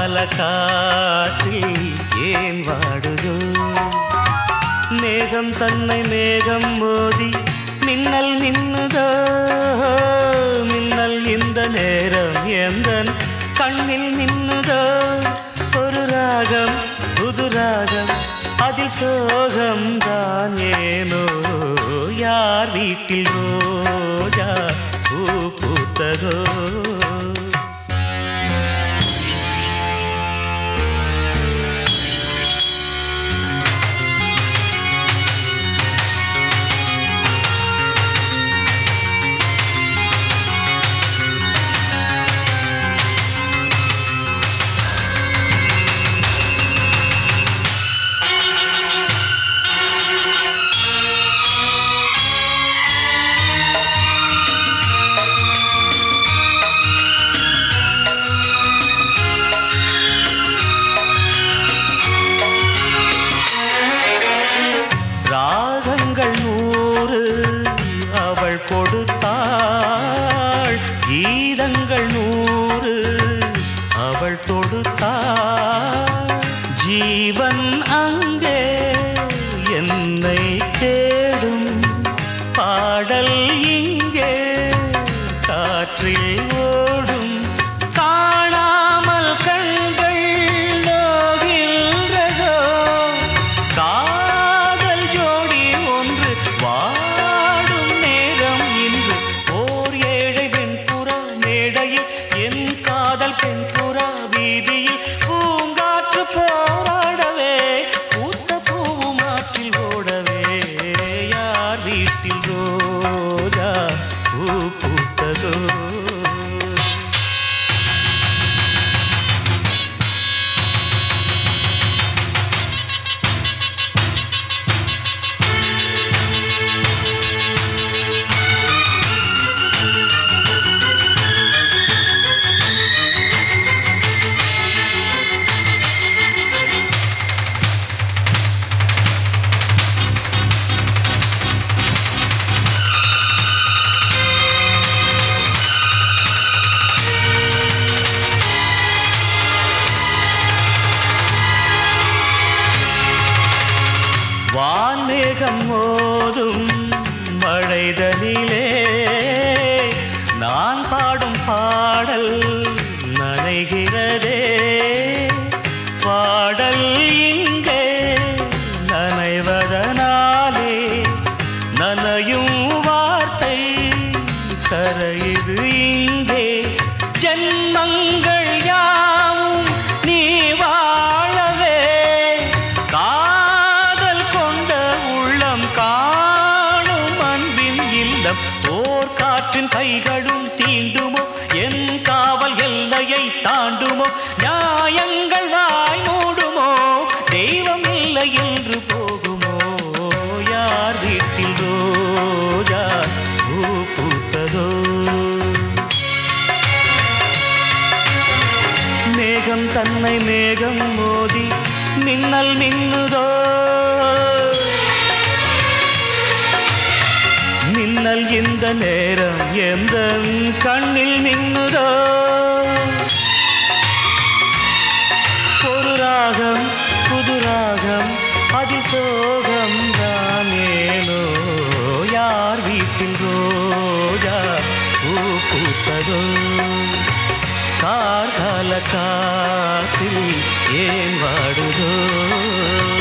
கார்கால காற்றில் ஏன் வாடுதோ மேகம் தன்னை மேகம் மோதி மின்னல் மின்னுதோ மின்னல் இந்த நேரம் எந்தன் கண்ணில் மின்னுதோ ஒரு ராகம் புது ராகம் அதில் சோகம் தான் ஏனோ யார் வீட்டில் ரோஜா பூ பூத்ததோ ராகங்கள் 100 அவள் கொடுத்தாள் கீதங்கள் 100 அவள் தொடுத்தாள் ஜீவன் அங்கே என்னை தேடும் பாடல் இங்கே காற்றில் ஓடும் காணாமல் கண்கள் நோகின்றதோ வாடும் நேரம் இன்று ஓர் ஏழை வெண்புறா மேடையில் என் காதல் பெண்புறா வீதியில் பூங்காற்று போராடவே பூத்த பூவும் ஆற்றில் ஓடவே யார் வீட்டில் ரோஜா பூ பூத்ததோ வான்மேகம் மோதும் மழைதனிலே நான் பாடும் பாடல் நனைகிறதே பாடல் இங்கே நனைவதனாலே நனையும் வார்த்தை கரையுது இங்கே ஜென்மங்கள் யாவும் நீ வாழவே காணும் அன்பின் இல்லம் ஓர் காற்றின் கைகளும் தீண்டுமோ என் காவல் எல்லையை தாண்டுமோ நியாயங்கள் வாய் மூடுமோ தெய்வம் இல்லை என்று போகுமோ யார் வீட்டில் ரோஜா பூ பூத்ததோ மேகம் தன்னை மேகம் மோதி மின்னல் மின்னுதோ மின்னல் இந்த நேரம் எந்த கண்ணில் மின்னுதோ ஒரு ராகம் புது ராகம் அதிசோகம் தான் ஏனோ யார் வீட்டில் ரோஜா பூ பூத்ததோ கார்கால காற்றில் ஏன் வாடுதோ